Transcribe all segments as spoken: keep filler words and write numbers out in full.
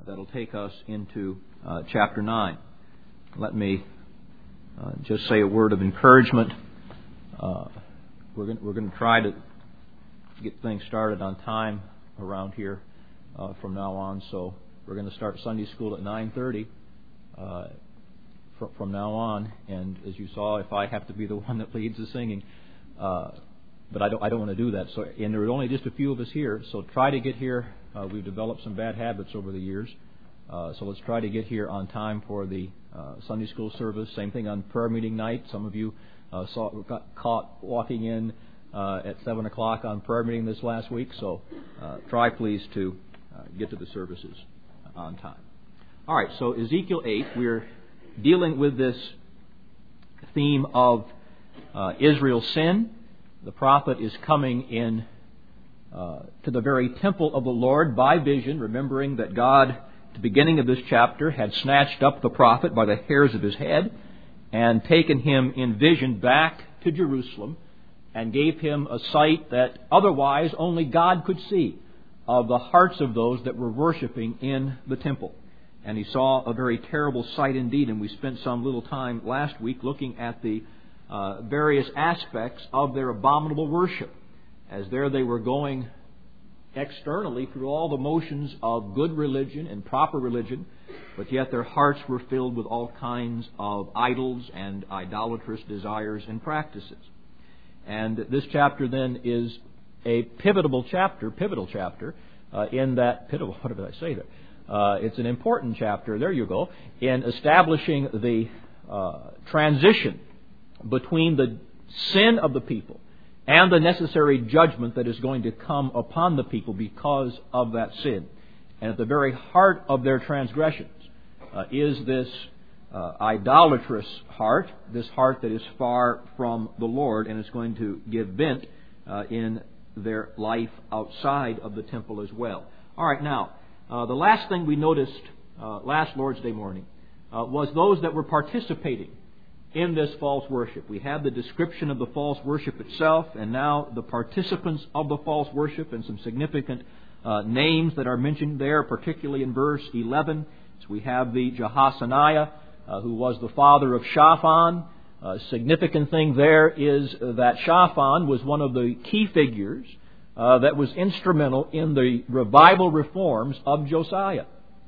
that'll take us into uh, chapter nine. Let me uh, just say a word of encouragement. Uh, we're going we're going to try to get things started on time around here uh, from now on. So we're going to start Sunday school at nine thirty uh, fr- from now on. And as you saw, if I have to be the one that leads the singing, uh, but I don't I don't want to do that. So and there are only just a few of us here. So try to get here. Uh, we've developed some bad habits over the years. Uh, so let's try to get here on time for the uh, Sunday school service. Same thing on prayer meeting night. Some of you uh, saw got caught walking in uh, at seven o'clock on prayer meeting this last week. So uh, try, please, to uh, get to the services on time. All right, so Ezekiel eight, we're dealing with this theme of uh, Israel's sin. The prophet is coming in uh, to the very temple of the Lord by vision, remembering that God, at the beginning of this chapter, had snatched up the prophet by the hairs of his head and taken him in vision back to Jerusalem and gave him a sight that otherwise only God could see of the hearts of those that were worshiping in the temple. And he saw a very terrible sight indeed, and we spent some little time last week looking at the uh, various aspects of their abominable worship, as there they were going externally through all the motions of good religion and proper religion, but yet their hearts were filled with all kinds of idols and idolatrous desires and practices. And this chapter then is a pivotal chapter, pivotal chapter, uh, in that, pivotal, what did I say there? Uh, it's an important chapter, there you go, in establishing the uh, transition between the sin of the people and the necessary judgment that is going to come upon the people because of that sin. And at the very heart of their transgressions uh, is this uh, idolatrous heart, this heart that is far from the Lord and is going to give vent uh, in their life outside of the temple as well. All right, now, uh, the last thing we noticed uh, last Lord's Day morning uh, was those that were participating in this false worship. We had the description of the false worship itself, and now the participants of the false worship and some significant uh, names that are mentioned there, particularly in verse eleven. So we have the Jehoshaniah, uh, who was the father of Shaphan. A significant thing there is that Shaphan was one of the key figures uh, that was instrumental in the revival reforms of Josiah,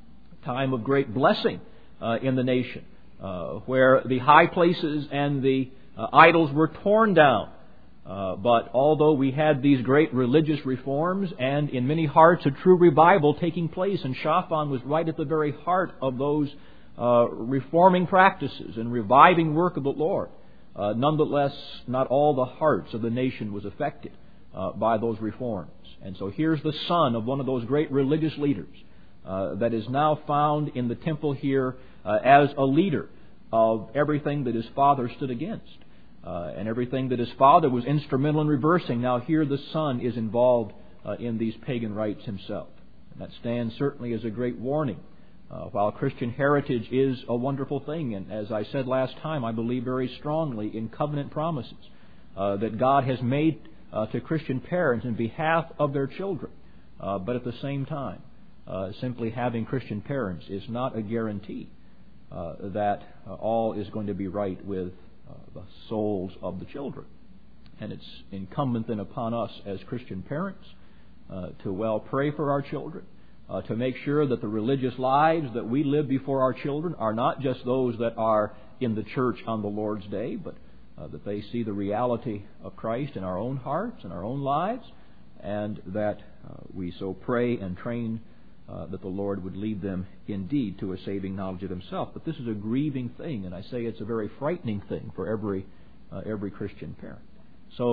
a time of great blessing uh, in the nation. Uh, where the high places and the uh, idols were torn down. Uh, but although we had these great religious reforms and in many hearts a true revival taking place, and Shaphan was right at the very heart of those uh, reforming practices and reviving work of the Lord, uh, nonetheless, not all the hearts of the nation was affected uh, by those reforms. And so here's the son of one of those great religious leaders uh, that is now found in the temple here Uh, as a leader of everything that his father stood against. Uh, and everything that his father was instrumental in reversing. Now here the son is involved uh, in these pagan rites himself. And that stands certainly as a great warning. Uh, while Christian heritage is a wonderful thing, and as I said last time, I believe very strongly in covenant promises uh, that God has made uh, to Christian parents in behalf of their children. Uh, but at the same time, uh, simply having Christian parents is not a guarantee Uh, that uh, all is going to be right with uh, the souls of the children. And it's incumbent then upon us as Christian parents uh, to well pray for our children, uh, to make sure that the religious lives that we live before our children are not just those that are in the church on the Lord's Day, but uh, that they see the reality of Christ in our own hearts and our own lives, and that uh, we so pray and train Uh, that the Lord would lead them indeed to a saving knowledge of Himself. But this is a grieving thing, and I say it's a very frightening thing for every uh, every Christian parent. So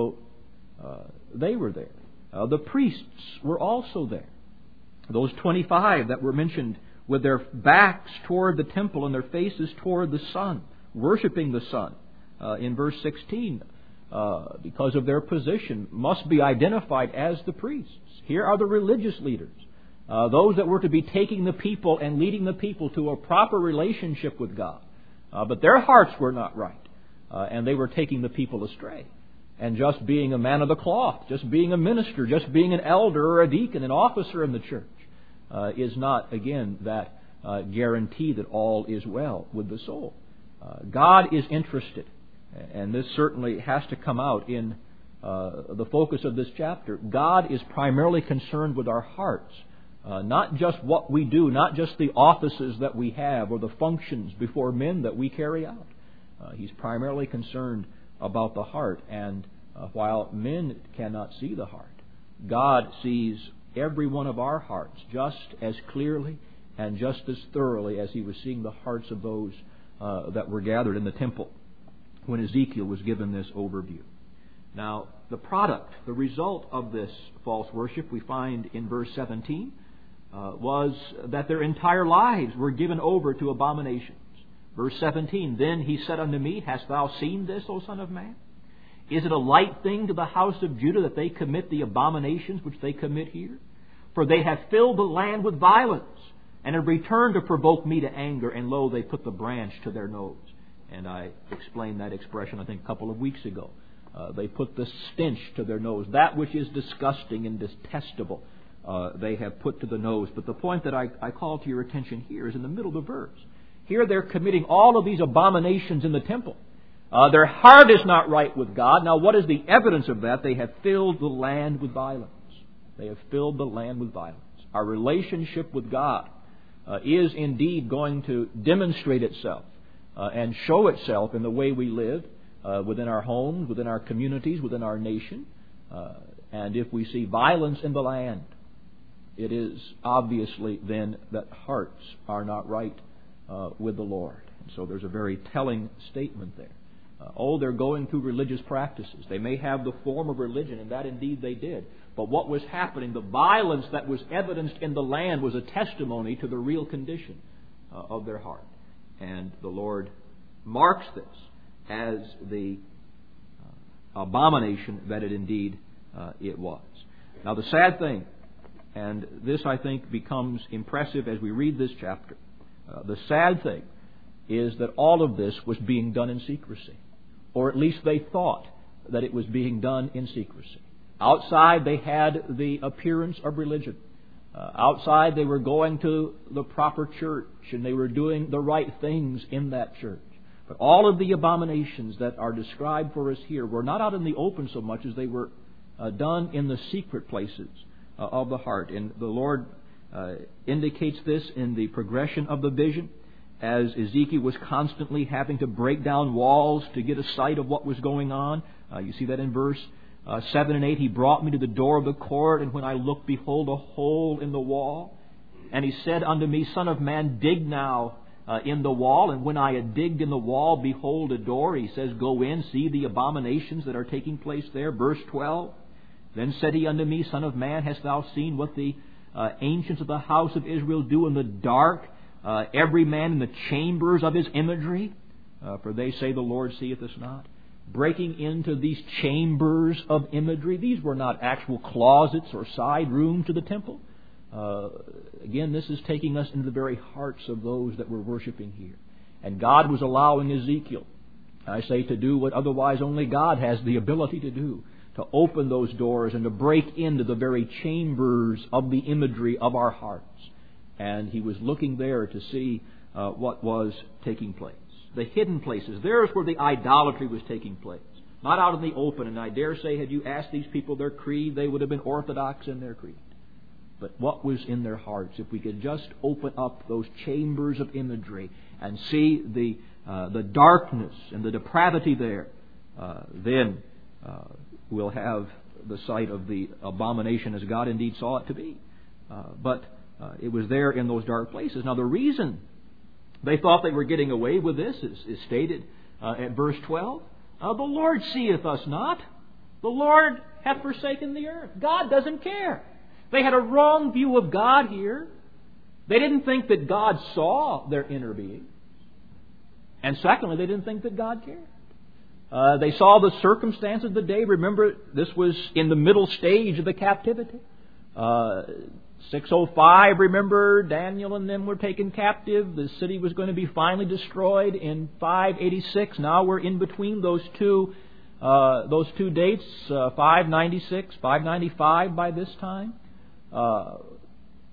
uh, they were there. Uh, the priests were also there. Those twenty-five that were mentioned with their backs toward the temple and their faces toward the sun, worshiping the sun uh, in verse sixteen, uh, because of their position, must be identified as the priests. Here are the religious leaders. Uh, those that were to be taking the people and leading the people to a proper relationship with God. Uh, but their hearts were not right. Uh, and they were taking the people astray. And just being a man of the cloth, just being a minister, just being an elder or a deacon, an officer in the church, uh, is not, again, that uh, guarantee that all is well with the soul. Uh, God is interested, and this certainly has to come out in uh, the focus of this chapter. God is primarily concerned with our hearts, uh, not just what we do, not just the offices that we have or the functions before men that we carry out. Uh, he's primarily concerned about the heart, and uh, while men cannot see the heart, God sees every one of our hearts just as clearly and just as thoroughly as He was seeing the hearts of those uh, that were gathered in the temple when Ezekiel was given this overview. Now, the product, the result of this false worship, we find in verse seventeen, uh, was that their entire lives were given over to abominations. Verse seventeen, Then he said unto me, Hast thou seen this, O son of man? Is it a light thing to the house of Judah that they commit the abominations which they commit here? For they have filled the land with violence, and have returned to provoke me to anger, and lo, they put the branch to their nose. And I explained that expression, I think, a couple of weeks ago. Uh, they put the stench to their nose. That which is disgusting and detestable, uh, they have put to the nose. But the point that I, I call to your attention here is in the middle of the verse. Here they're committing all of these abominations in the temple. Uh, their heart is not right with God. Now, what is the evidence of that? They have filled the land with violence. They have filled the land with violence. Our relationship with God uh, is indeed going to demonstrate itself uh, and show itself in the way we live uh, within our homes, within our communities, within our nation. Uh, and if we see violence in the land, it is obviously then that hearts are not right uh, with the Lord. And so there's a very telling statement there. Uh, oh, they're going through religious practices. They may have the form of religion, and that indeed they did. But what was happening, the violence that was evidenced in the land, was a testimony to the real condition uh, of their heart. And the Lord marks this as the uh, abomination that it indeed uh, it was. Now, the sad thing, and this I think becomes impressive as we read this chapter, uh, the sad thing is that all of this was being done in secrecy. Or at least they thought that it was being done in secrecy. Outside they had the appearance of religion. Uh, outside they were going to the proper church and they were doing the right things in that church. But all of the abominations that are described for us here were not out in the open so much as they were uh, done in the secret places uh, of the heart. And the Lord uh, indicates this in the progression of the vision, as Ezekiel was constantly having to break down walls to get a sight of what was going on. Uh, you see that in verse uh, seven and eight. He brought me to the door of the court, and when I looked, behold, a hole in the wall. And he said unto me, Son of man, dig now uh, in the wall. And when I had digged in the wall, behold, a door. He says, Go in, see the abominations that are taking place there. Verse twelve. Then said he unto me, Son of man, hast thou seen what the uh, ancients of the house of Israel do in the dark? Uh, every man in the chambers of his imagery, uh, for they say the Lord seeth us not. Breaking into these chambers of imagery. These were not actual closets or side rooms to the temple. Uh, again, this is taking us into the very hearts of those that were worshiping here. And God was allowing Ezekiel, I say, to do what otherwise only God has the ability to do, to open those doors and to break into the very chambers of the imagery of our hearts. And he was looking there to see uh, what was taking place. The hidden places. There's where the idolatry was taking place. Not out in the open. And I dare say, had you asked these people their creed, they would have been orthodox in their creed. But what was in their hearts? If we could just open up those chambers of imagery and see the uh, the darkness and the depravity there, uh, then uh, we'll have the sight of the abomination as God indeed saw it to be. Uh, but Uh, it was there in those dark places. Now, the reason they thought they were getting away with this is, is stated uh, at verse twelve. Uh, the Lord seeth us not. The Lord hath forsaken the earth. God doesn't care. They had a wrong view of God here. They didn't think that God saw their inner being. And secondly, they didn't think that God cared. Uh, they saw the circumstances of the day. Remember, this was in the middle stage of the captivity. Uh, six oh five, remember, Daniel and them were taken captive. The city was going to be finally destroyed in five eighty-six. Now we're in between those two uh, those two dates, uh, five ninety-six, five ninety-five by this time. Uh,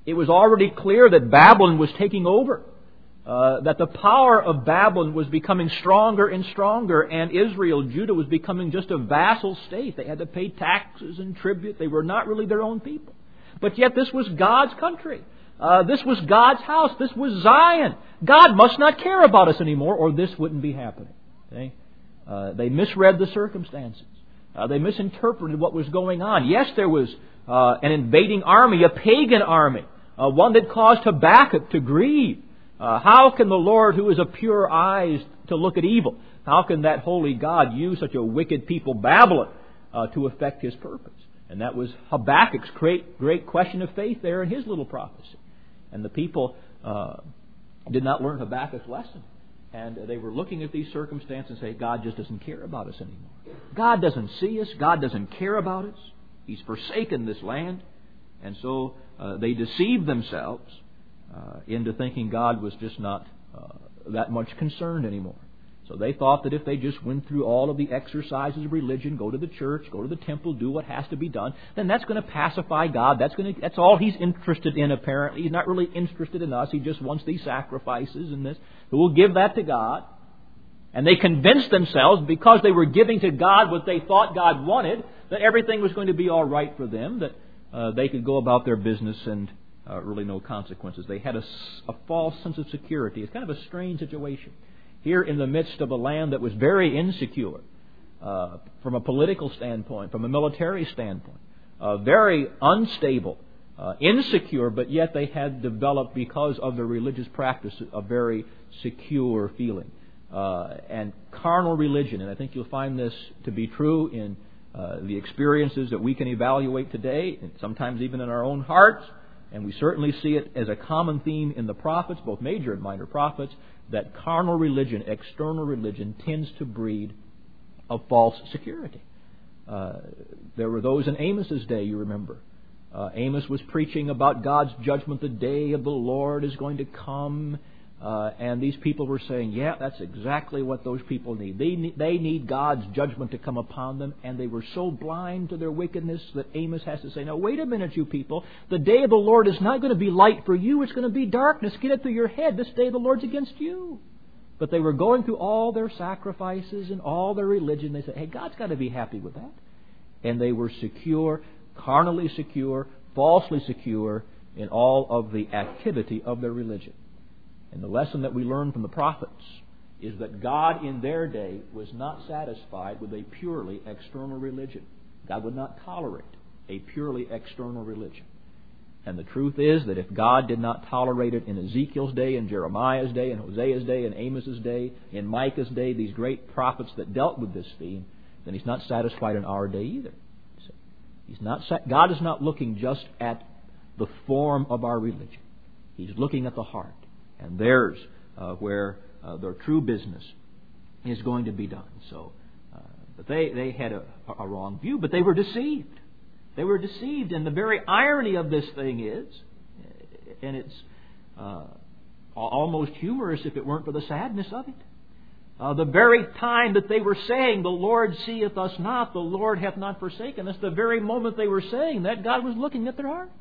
It was already clear that Babylon was taking over, uh, that the power of Babylon was becoming stronger and stronger, and Israel, Judah, was becoming just a vassal state. They had to pay taxes and tribute. They were not really their own people. But yet this was God's country. Uh, this was God's house. This was Zion. God must not care about us anymore, or this wouldn't be happening. Okay? Uh, they misread the circumstances. Uh, they misinterpreted what was going on. Yes, there was uh, an invading army, a pagan army, uh, one that caused Habakkuk to grieve. Uh, how can the Lord, who is of pure eyes to look at evil, how can that holy God use such a wicked people, Babylon, uh, to effect His purpose? And that was Habakkuk's great, great question of faith there in his little prophecy. And the people uh, did not learn Habakkuk's lesson. And they were looking at these circumstances and saying, God just doesn't care about us anymore. God doesn't see us. God doesn't care about us. He's forsaken this land. And so uh, they deceived themselves uh, into thinking God was just not uh, that much concerned anymore. So they thought that if they just went through all of the exercises of religion, go to the church, go to the temple, do what has to be done, then that's going to pacify God. That's going to, that's all He's interested in, apparently. He's not really interested in us. He just wants these sacrifices and this. So we'll give that to God. And they convinced themselves, because they were giving to God what they thought God wanted, that everything was going to be all right for them, that uh, they could go about their business and uh, really no consequences. They had a, a false sense of security. It's kind of a strange situation. Here in the midst of a land that was very insecure uh, from a political standpoint, from a military standpoint, uh, very unstable, uh, insecure, but yet they had developed, because of their religious practice, a very secure feeling. Uh, and carnal religion, and I think you'll find this to be true in uh, the experiences that we can evaluate today, and sometimes even in our own hearts, and we certainly see it as a common theme in the prophets, both major and minor prophets, that carnal religion, external religion, tends to breed a false security. Uh, there were those in Amos's day, you remember. Uh, Amos was preaching about God's judgment. The day of the Lord is going to come. Uh, and these people were saying, yeah, that's exactly what those people need. They need. They need God's judgment to come upon them. And they were so blind to their wickedness that Amos has to say, now wait a minute, you people. The day of the Lord is not going to be light for you. It's going to be darkness. Get it through your head. This day of the Lord's against you. But they were going through all their sacrifices and all their religion. They said, hey, God's got to be happy with that. And they were secure, carnally secure, falsely secure in all of the activity of their religion. And the lesson that we learn from the prophets is that God in their day was not satisfied with a purely external religion. God would not tolerate a purely external religion. And the truth is that if God did not tolerate it in Ezekiel's day, in Jeremiah's day, in Hosea's day, in Amos's day, in Micah's day, these great prophets that dealt with this theme, then He's not satisfied in our day either. So he's not. God is not looking just at the form of our religion. He's looking at the heart. And there's uh, where uh, their true business is going to be done. So, uh, but they, they had a, a wrong view, but they were deceived. They were deceived, and the very irony of this thing is, and it's uh, almost humorous if it weren't for the sadness of it, uh, the very time that they were saying, the Lord seeth us not, the Lord hath not forsaken us, the very moment they were saying that, God was looking at their hearts.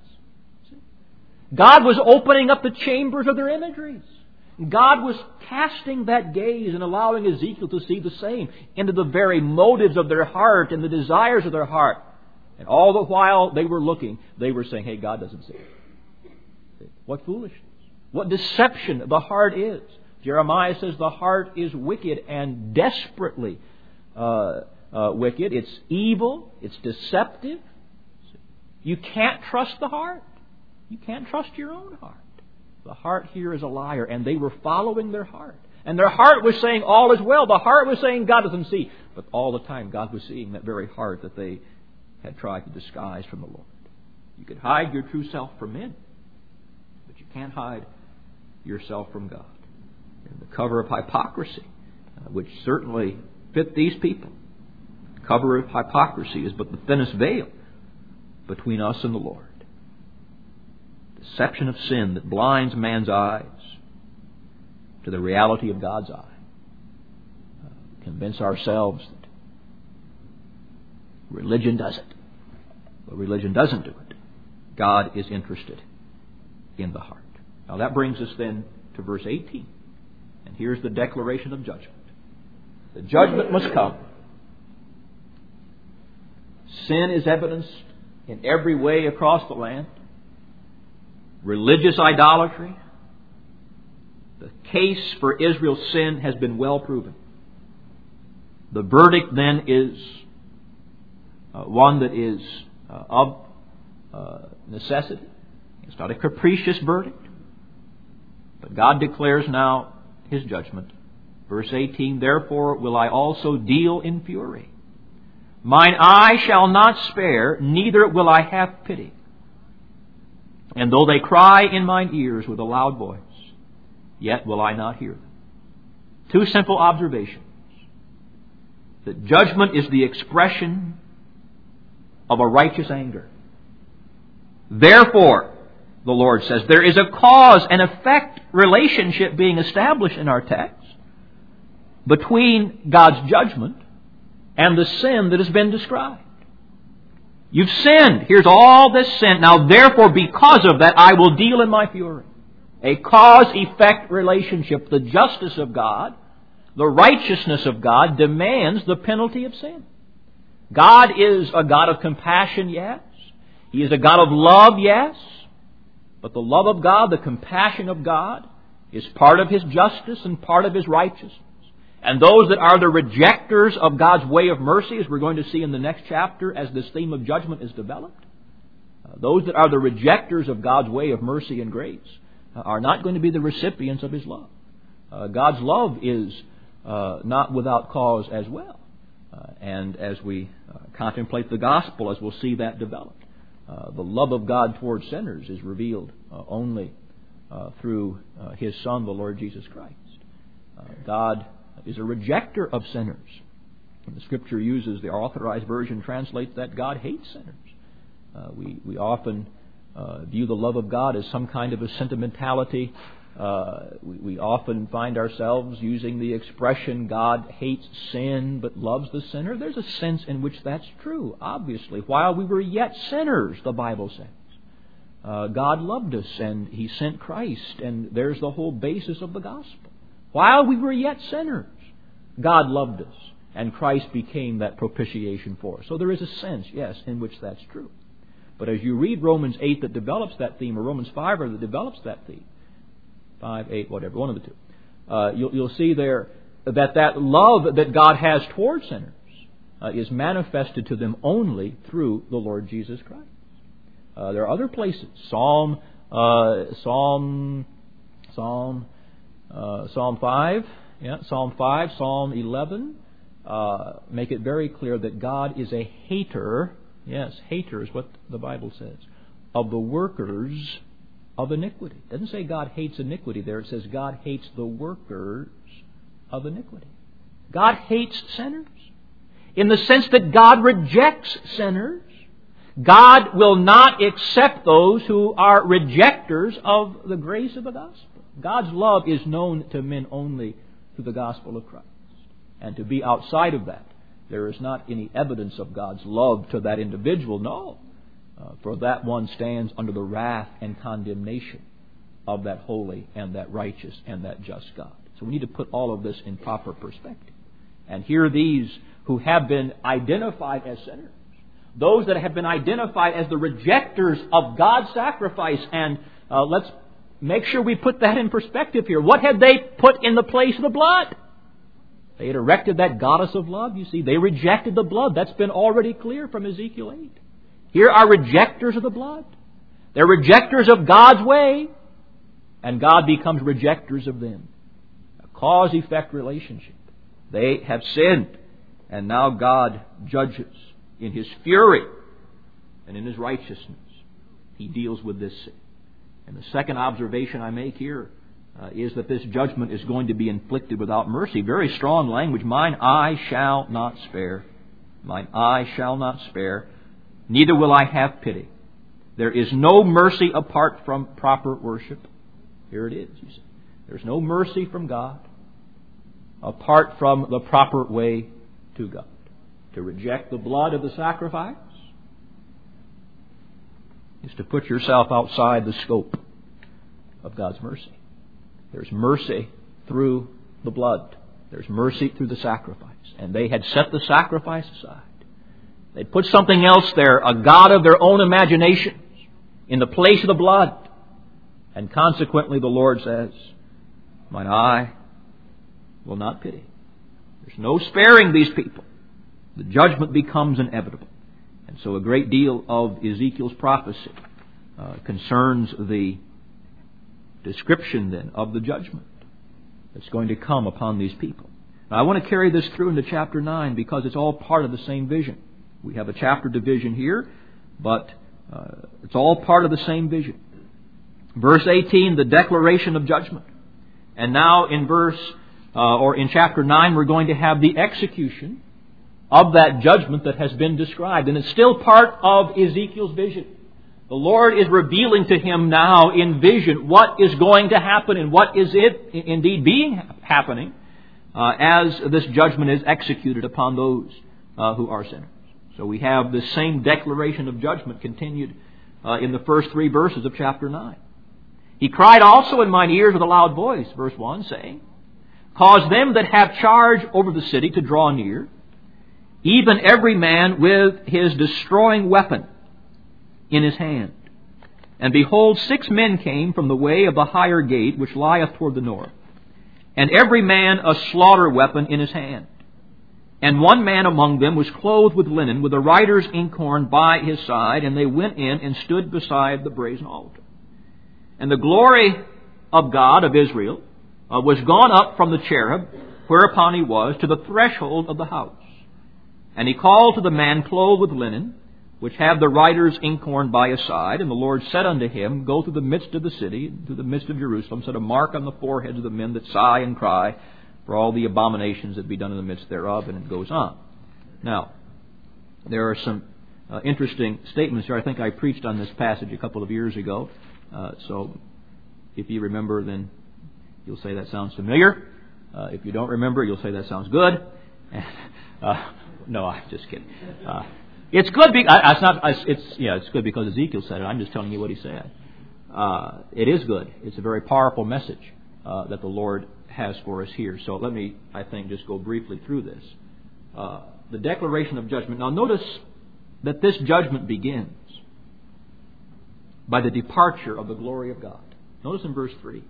God was opening up the chambers of their imageries. God was casting that gaze and allowing Ezekiel to see the same into the very motives of their heart and the desires of their heart. And all the while they were looking, they were saying, hey, God doesn't see it. What foolishness. What deception the heart is. Jeremiah says the heart is wicked and desperately uh, uh, wicked. It's evil. It's deceptive. You can't trust the heart. You can't trust your own heart. The heart here is a liar, and they were following their heart. And their heart was saying all is well. The heart was saying God doesn't see. But all the time God was seeing that very heart that they had tried to disguise from the Lord. You could hide your true self from men, but you can't hide yourself from God. And the cover of hypocrisy, uh, which certainly fit these people, the cover of hypocrisy is but the thinnest veil between us and the Lord. Deception of sin that blinds man's eyes to the reality of God's eye. Uh, convince ourselves that religion does it. But religion doesn't do it. God is interested in the heart. Now that brings us then to verse eighteen. And here's the declaration of judgment. The judgment must come. Sin is evidenced in every way across the land. Religious idolatry. The case for Israel's sin has been well proven. The verdict then is uh, one that is uh, of uh, necessity. It's not a capricious verdict. But God declares now His judgment. Verse eighteen, therefore will I also deal in fury. Mine eye shall not spare, neither will I have pity. And though they cry in mine ears with a loud voice, yet will I not hear them. Two simple observations. That judgment is the expression of a righteous anger. Therefore, the Lord says, there is a cause and effect relationship being established in our text between God's judgment and the sin that has been described. You've sinned. Here's all this sin. Now, therefore, because of that, I will deal in my fury. A cause-effect relationship. The justice of God, the righteousness of God demands the penalty of sin. God is a God of compassion, yes. He is a God of love, yes. But the love of God, the compassion of God, is part of His justice and part of His righteousness. And those that are the rejectors of God's way of mercy, as we're going to see in the next chapter as this theme of judgment is developed, uh, those that are the rejectors of God's way of mercy and grace uh, are not going to be the recipients of His love. Uh, God's love is uh, not without cause as well. Uh, and as we uh, contemplate the gospel, as we'll see that developed, uh, the love of God towards sinners is revealed uh, only uh, through uh, His Son, the Lord Jesus Christ. Uh, God is a rejecter of sinners. And the Scripture uses, the Authorized Version translates that God hates sinners. Uh, we, we often uh, view the love of God as some kind of a sentimentality. Uh, we, we often find ourselves using the expression, God hates sin but loves the sinner. There's a sense in which that's true, obviously. While we were yet sinners, the Bible says, uh, God loved us and He sent Christ, and there's the whole basis of the gospel. While we were yet sinners, God loved us, and Christ became that propitiation for us. So there is a sense, yes, in which that's true. But as you read Romans eight that develops that theme, or Romans five that develops that theme, five, eight, whatever, one of the two, uh, you'll, you'll see there that that love that God has towards sinners uh, is manifested to them only through the Lord Jesus Christ. Uh, there are other places, Psalm, uh, Psalm, Psalm. Uh, Psalm five, yeah, Psalm five, Psalm eleven, uh, make it very clear that God is a hater, yes, hater is what the Bible says, of the workers of iniquity. It doesn't say God hates iniquity there, it says God hates the workers of iniquity. God hates sinners in the sense that God rejects sinners. God will not accept those who are rejectors of the grace of the gospel. God's love is known to men only through the gospel of Christ. And to be outside of that, there is not any evidence of God's love to that individual. No. Uh, for that one stands under the wrath and condemnation of that holy and that righteous and that just God. So we need to put all of this in proper perspective. And here these who have been identified as sinners, those that have been identified as the rejectors of God's sacrifice, and uh, let's make sure we put that in perspective here. What had they put in the place of the blood? They had erected that goddess of love, you see. They rejected the blood. That's been already clear from Ezekiel eight. Here are rejectors of the blood. They're rejectors of God's way, and God becomes rejectors of them. A cause-effect relationship. They have sinned, and now God judges in His fury and in His righteousness. He deals with this sin. And the second observation I make here uh, is that this judgment is going to be inflicted without mercy. Very strong language. Mine eye shall not spare. Mine eye shall not spare. Neither will I have pity. There is no mercy apart from proper worship. Here it is, you see. There's no mercy from God apart from the proper way to God. To reject the blood of the sacrifice is to put yourself outside the scope of God's mercy. There's mercy through the blood. There's mercy through the sacrifice. And they had set the sacrifice aside. They'd put something else there, a god of their own imaginations, in the place of the blood. And consequently, the Lord says, mine eye will not pity. There's no sparing these people. The judgment becomes inevitable. And so a great deal of Ezekiel's prophecy uh, concerns the description then of the judgment that's going to come upon these people. Now, I want to carry this through into chapter nine because it's all part of the same vision. We have a chapter division here, but uh, it's all part of the same vision. Verse eighteen, the declaration of judgment. And now in verse, uh, or in chapter nine, we're going to have the execution of that judgment that has been described. And it's still part of Ezekiel's vision. The Lord is revealing to him now in vision what is going to happen and what is it indeed being happening uh, as this judgment is executed upon those uh, who are sinners. So we have the same declaration of judgment continued uh, in the first three verses of chapter nine. He cried also in mine ears with a loud voice, verse one, saying, cause them that have charge over the city to draw near, even every man with his destroying weapon in his hand. And behold, six men came from the way of the higher gate, which lieth toward the north, and every man a slaughter weapon in his hand. And one man among them was clothed with linen, with a writer's inkhorn by his side, and they went in and stood beside the brazen altar. And the glory of God of Israel uh, was gone up from the cherub, whereupon he was, to the threshold of the house. And he called to the man clothed with linen, which had the writer's inkhorn by his side. And the Lord said unto him, go through the midst of the city, through the midst of Jerusalem, set a mark on the foreheads of the men that sigh and cry for all the abominations that be done in the midst thereof. And it goes on. Now, there are some uh, interesting statements here. I think I preached on this passage a couple of years ago. Uh, so if you remember, then you'll say that sounds familiar. Uh, if you don't remember, you'll say that sounds good. uh, no, I'm just kidding. Uh, it's good. Be- I, it's not. It's yeah. It's good because Ezekiel said it. I'm just telling you what he said. Uh, it is good. It's a very powerful message uh, that the Lord has for us here. So let me, I think, just go briefly through this. Uh, the declaration of judgment. Now, notice that this judgment begins by the departure of the glory of God. Notice in verse three.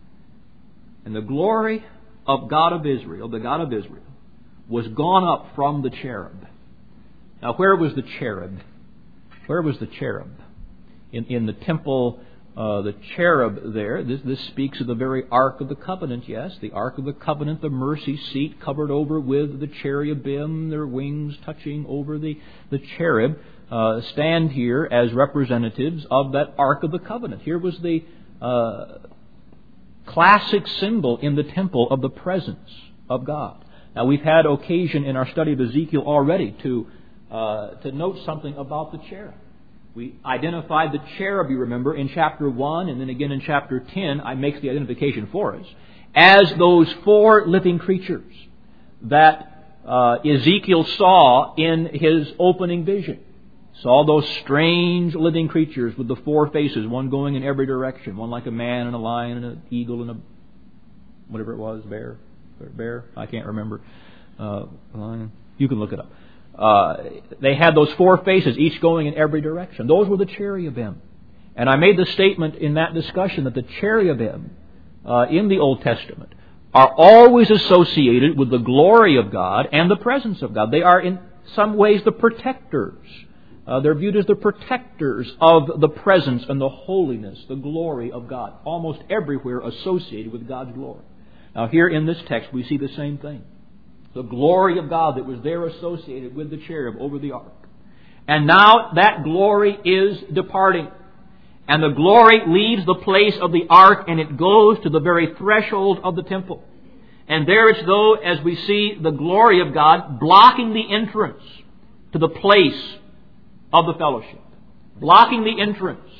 And the glory of God of Israel, the God of Israel, was gone up from the cherub. Now, where was the cherub? Where was the cherub? In, in the temple, uh, the cherub there, this, this speaks of the very Ark of the Covenant, yes. The Ark of the Covenant, the mercy seat covered over with the cherubim, their wings touching over the, the cherub. Uh, stand here as representatives of that Ark of the Covenant. Here was the uh, classic symbol in the temple of the presence of God. Now, we've had occasion in our study of Ezekiel already to uh, to note something about the cherub. We identified the cherub, you remember, in chapter one, and then again in chapter ten, I make the identification for us, as those four living creatures that uh, Ezekiel saw in his opening vision. Saw those strange living creatures with the four faces, one going in every direction, one like a man and a lion and an eagle and a whatever it was, bear, bear, I can't remember, uh, lion. You can look it up. Uh, they had those four faces, each going in every direction. Those were the cherubim. And I made the statement in that discussion that the cherubim uh, in the Old Testament are always associated with the glory of God and the presence of God. They are in some ways the protectors. Uh, they're viewed as the protectors of the presence and the holiness, the glory of God, almost everywhere associated with God's glory. Now here in this text we see the same thing. The glory of God that was there associated with the cherub over the ark. And now that glory is departing. And the glory leaves the place of the ark and it goes to the very threshold of the temple. And there it's though, as we see the glory of God blocking the entrance to the place of the fellowship. Blocking the entrance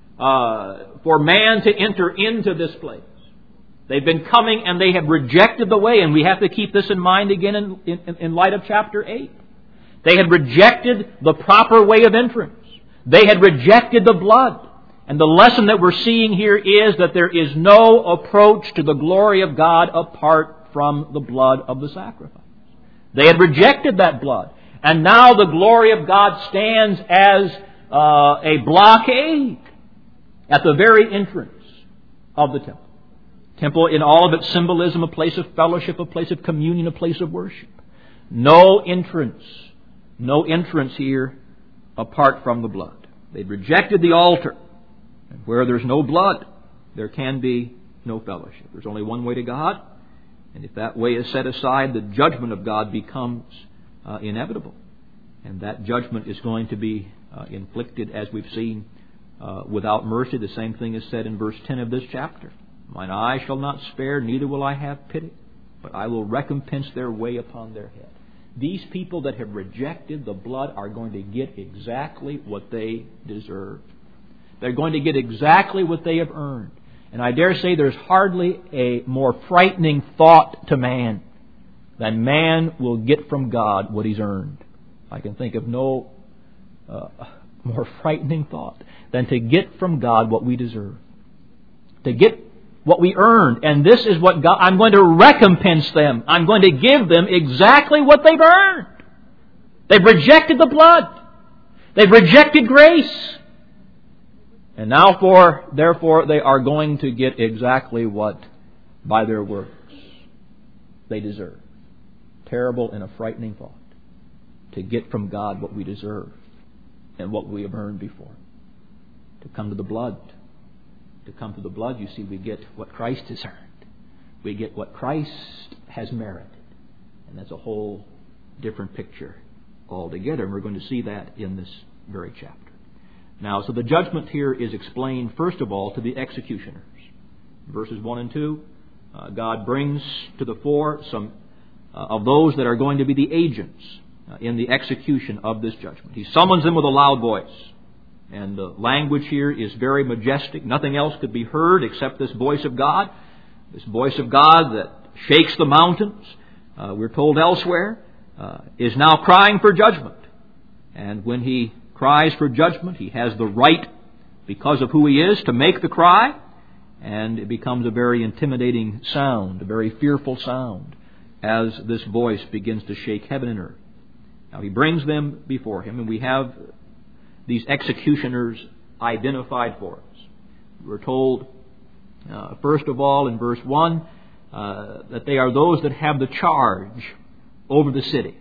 uh, for man to enter into this place. They've been coming and they have rejected the way, and we have to keep this in mind again in, in, in light of chapter eight. They had rejected the proper way of entrance. They had rejected the blood. And the lesson that we're seeing here is that there is no approach to the glory of God apart from the blood of the sacrifice. They had rejected that blood. And now the glory of God stands as uh, a blockade at the very entrance of the temple. Temple in all of its symbolism, a place of fellowship, a place of communion, a place of worship. No entrance, no entrance here apart from the blood. They'd rejected the altar. And where there's no blood, there can be no fellowship. There's only one way to God. And if that way is set aside, the judgment of God becomes uh, inevitable. And that judgment is going to be uh, inflicted, as we've seen, uh, without mercy. The same thing is said in verse ten of this chapter. Mine eye shall not spare, neither will I have pity, but I will recompense their way upon their head. These people that have rejected the blood are going to get exactly what they deserve. They're going to get exactly what they have earned. And I dare say there's hardly a more frightening thought to man than man will get from God what he's earned. I can think of no uh, more frightening thought than to get from God what we deserve. To get what we earned. And this is what God, I'm going to recompense them. I'm going to give them exactly what they've earned. They've rejected the blood. They've rejected grace. And now for, therefore, they are going to get exactly what, by their works, they deserve. Terrible and a frightening thought. To get from God what we deserve and what we have earned before. To come to the blood. To come to the blood, you see, we get what Christ has earned. We get what Christ has merited. And that's a whole different picture altogether. And we're going to see that in this very chapter. Now, so the judgment here is explained, first of all, to the executioners. Verses one and two, uh, God brings to the fore some uh, of those that are going to be the agents uh, in the execution of this judgment. He summons them with a loud voice. And the language here is very majestic. Nothing else could be heard except this voice of God. This voice of God that shakes the mountains, uh, we're told elsewhere, uh, is now crying for judgment. And when he cries for judgment, he has the right, because of who he is, to make the cry. And it becomes a very intimidating sound, a very fearful sound, as this voice begins to shake heaven and earth. Now he brings them before him, and we have these executioners identified for us. We're told, uh, first of all, in verse one, uh, that they are those that have the charge over the city.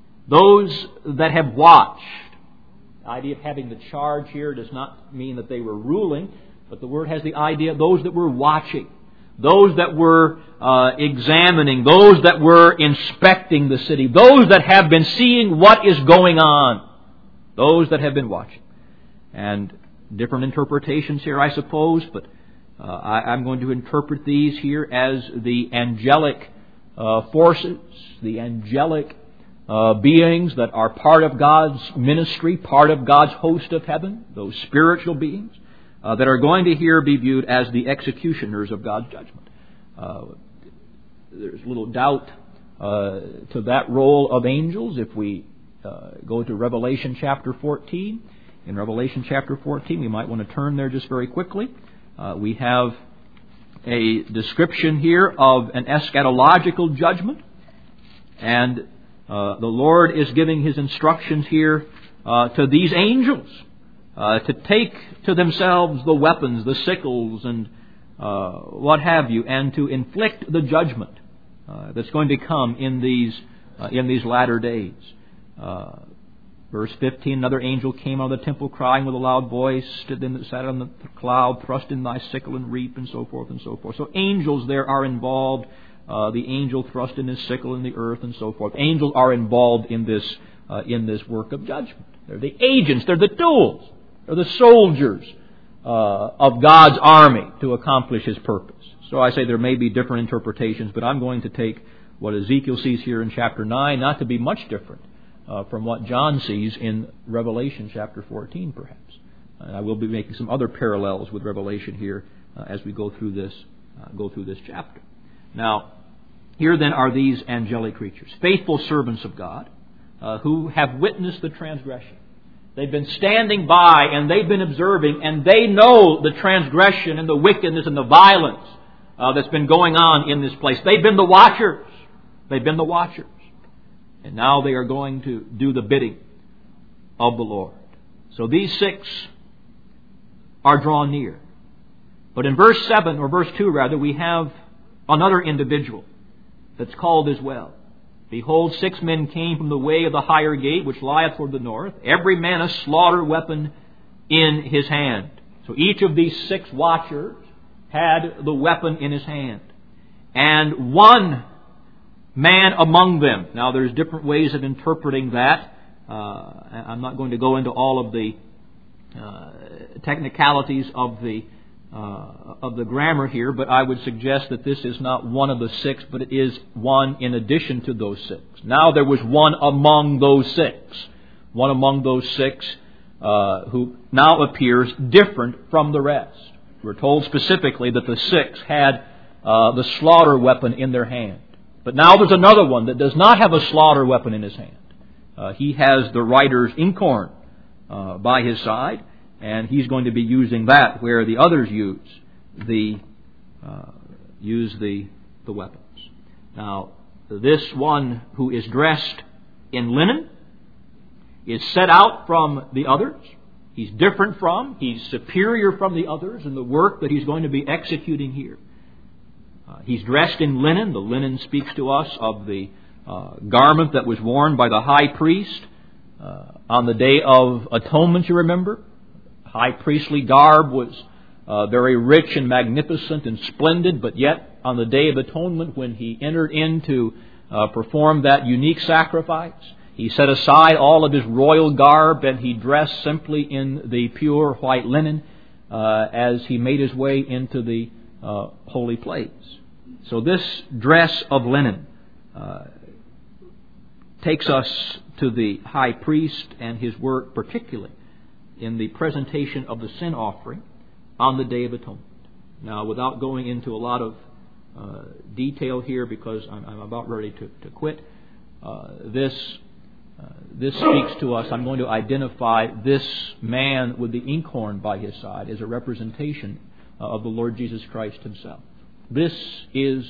Those that have watched. The idea of having the charge here does not mean that they were ruling, but the word has the idea of those that were watching, those that were uh, examining, those that were inspecting the city, those that have been seeing what is going on. Those that have been watching. And different interpretations here, I suppose, but uh, I, I'm going to interpret these here as the angelic uh, forces, the angelic uh, beings that are part of God's ministry, part of God's host of heaven, those spiritual beings uh, that are going to here be viewed as the executioners of God's judgment. Uh, there's little doubt uh, to that role of angels if we Uh, go to Revelation chapter fourteen. In Revelation chapter fourteen, we might want to turn there just very quickly. Uh, we have a description here of an eschatological judgment. And uh, the Lord is giving His instructions here uh, to these angels uh, to take to themselves the weapons, the sickles, and uh, what have you, and to inflict the judgment uh, that's going to come in these uh, in these latter days. Uh, verse fifteen, another angel came out of the temple crying with a loud voice, stood in, sat on the cloud, thrust in thy sickle and reap, and so forth and so forth. So angels there are involved. Uh, the angel thrust in his sickle in the earth and so forth. Angels are involved in this uh, in this work of judgment. They're the agents. They're the tools. They're the soldiers uh, of God's army to accomplish His purpose. So I say there may be different interpretations, but I'm going to take what Ezekiel sees here in chapter nine not to be much different Uh, from what John sees in Revelation chapter fourteen, perhaps. And I will be making some other parallels with Revelation here uh, as we go through this uh, go through this chapter. Now, here then are these angelic creatures, faithful servants of God, uh, who have witnessed the transgression. They've been standing by and they've been observing, and they know the transgression and the wickedness and the violence uh, that's been going on in this place. They've been the watchers. They've been the watchers. And now they are going to do the bidding of the Lord. So these six are drawn near. But in verse seven, or verse two rather, we have another individual that's called as well. Behold, six men came from the way of the higher gate, which lieth toward the north, every man a slaughter weapon in his hand. So each of these six watchers had the weapon in his hand. And one man among them. Now there's different ways of interpreting that. Uh, I'm not going to go into all of the uh, technicalities of the Uh, of the grammar here, but I would suggest that this is not one of the six, but it is one in addition to those six. Now there was one among those six. One among those six uh, who now appears different from the rest. We're told specifically that the six had uh, the slaughter weapon in their hand. But now there's another one that does not have a slaughter weapon in his hand. Uh, he has the writer's inkhorn uh, by his side. And he's going to be using that where the others use the uh, use the the weapons. Now, this one who is dressed in linen is set out from the others. He's different from, he's superior from the others in the work that he's going to be executing here. Uh, he's dressed in linen. The linen speaks to us of the uh, garment that was worn by the high priest uh, on the Day of Atonement, you remember. High priestly garb was uh, very rich and magnificent and splendid, but yet on the Day of Atonement, when he entered in to uh, perform that unique sacrifice, he set aside all of his royal garb and he dressed simply in the pure white linen uh, as he made his way into the uh, holy place. So this dress of linen uh, takes us to the high priest and his work particularly in the presentation of the sin offering on the Day of Atonement. Now, without going into a lot of uh, detail here, because I'm, I'm about ready to, to quit, uh, this uh, this speaks to us. I'm going to identify this man with the inkhorn by his side as a representation uh, of the Lord Jesus Christ himself. This is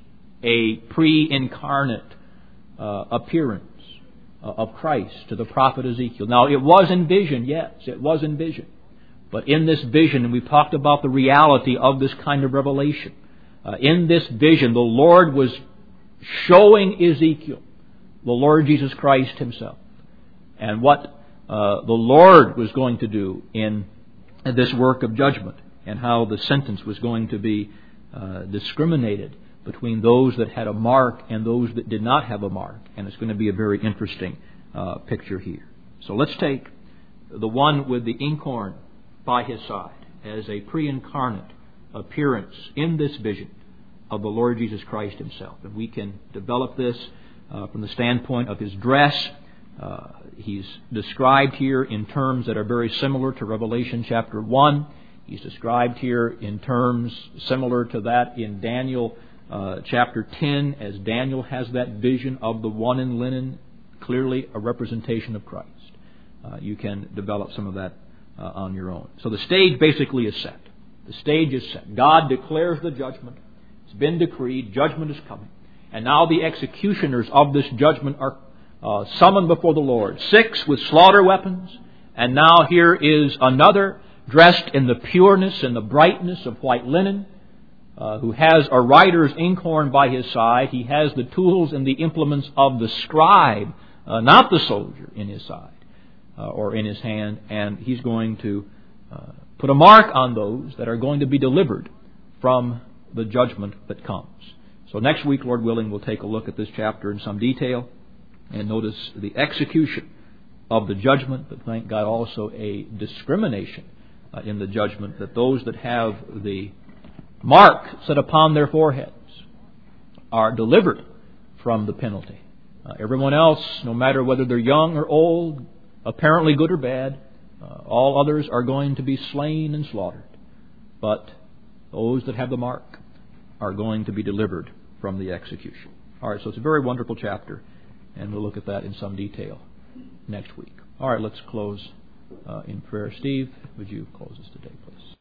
a pre-incarnate uh, appearance of Christ to the prophet Ezekiel. Now, it was in vision, yes, it was in vision. But in this vision, and we've talked about the reality of this kind of revelation, uh, in this vision, the Lord was showing Ezekiel the Lord Jesus Christ himself and what uh, the Lord was going to do in this work of judgment and how the sentence was going to be uh, discriminated between those that had a mark and those that did not have a mark. And it's going to be a very interesting uh, picture here. So let's take the one with the inkhorn by his side as a pre-incarnate appearance in this vision of the Lord Jesus Christ himself. And we can develop this uh, from the standpoint of his dress. Uh, he's described here in terms that are very similar to Revelation chapter one. He's described here in terms similar to that in Daniel Uh, chapter ten, as Daniel has that vision of the one in linen, clearly a representation of Christ. Uh, you can develop some of that uh, on your own. So the stage basically is set. The stage is set. God declares the judgment. It's been decreed. Judgment is coming. And now the executioners of this judgment are uh, summoned before the Lord. Six with slaughter weapons. And now here is another dressed in the pureness and the brightness of white linen, Uh, who has a writer's inkhorn by his side. He has the tools and the implements of the scribe, uh, not the soldier, in his side uh, or in his hand. And he's going to uh, put a mark on those that are going to be delivered from the judgment that comes. So next week, Lord willing, we'll take a look at this chapter in some detail and notice the execution of the judgment, but thank God also a discrimination uh, in the judgment, that those that have the mark set upon their foreheads are delivered from the penalty. Uh, everyone else, no matter whether they're young or old, apparently good or bad, uh, all others are going to be slain and slaughtered. But those that have the mark are going to be delivered from the execution. All right, so it's a very wonderful chapter, and we'll look at that in some detail next week. All right, let's close uh, in prayer. Steve, would you close us today, please?